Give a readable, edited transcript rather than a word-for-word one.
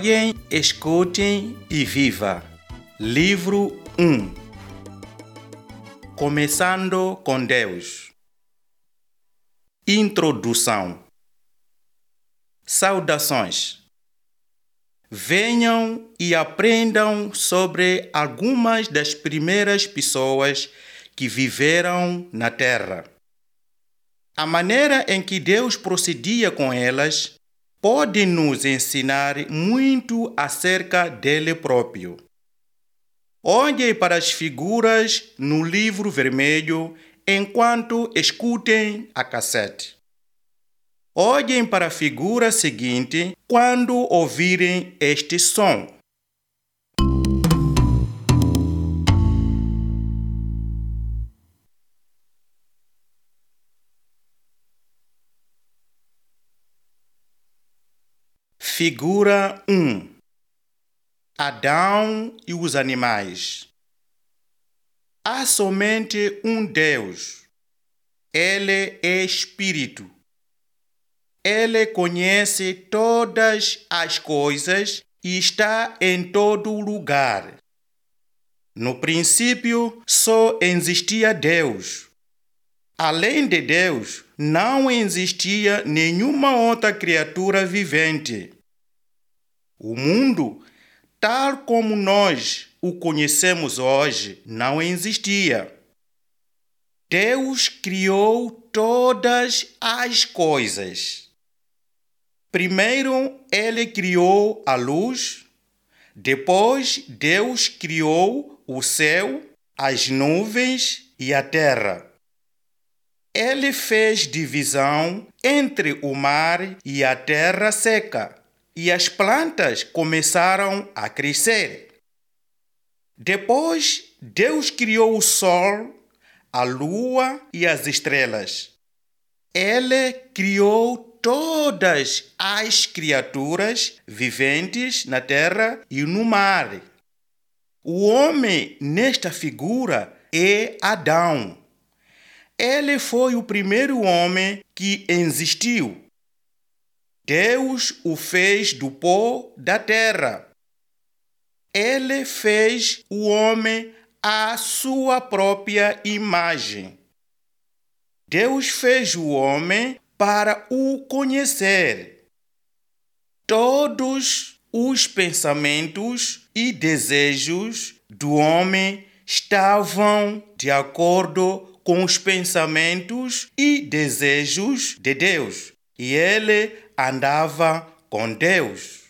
Olhem, escutem e viva. Livro 1. Começando com Deus. Introdução. Saudações. Venham e aprendam sobre algumas das primeiras pessoas que viveram na Terra. A maneira em que Deus procedia com elas pode nos ensinar muito acerca dele próprio. Olhem para as figuras no livro vermelho enquanto escutem a cassete. Olhem para a figura seguinte quando ouvirem este som. Figura 1. Adão e os animais. Há somente um Deus. Ele é Espírito. Ele conhece todas as coisas e está em todo lugar. No princípio, só existia Deus. Além de Deus, não existia nenhuma outra criatura vivente. O mundo, tal como nós o conhecemos hoje, não existia. Deus criou todas as coisas. Primeiro, Ele criou a luz. Depois, Deus criou o céu, as nuvens e a terra. Ele fez divisão entre o mar e a terra seca, e as plantas começaram a crescer. Depois, Deus criou o sol, a lua e as estrelas. Ele criou todas as criaturas viventes na terra e no mar. O homem nesta figura é Adão. Ele foi o primeiro homem que existiu. Deus o fez do pó da terra. Ele fez o homem à sua própria imagem. Deus fez o homem para o conhecer. Todos os pensamentos e desejos do homem estavam de acordo com os pensamentos e desejos de Deus, e ele andava com Deus.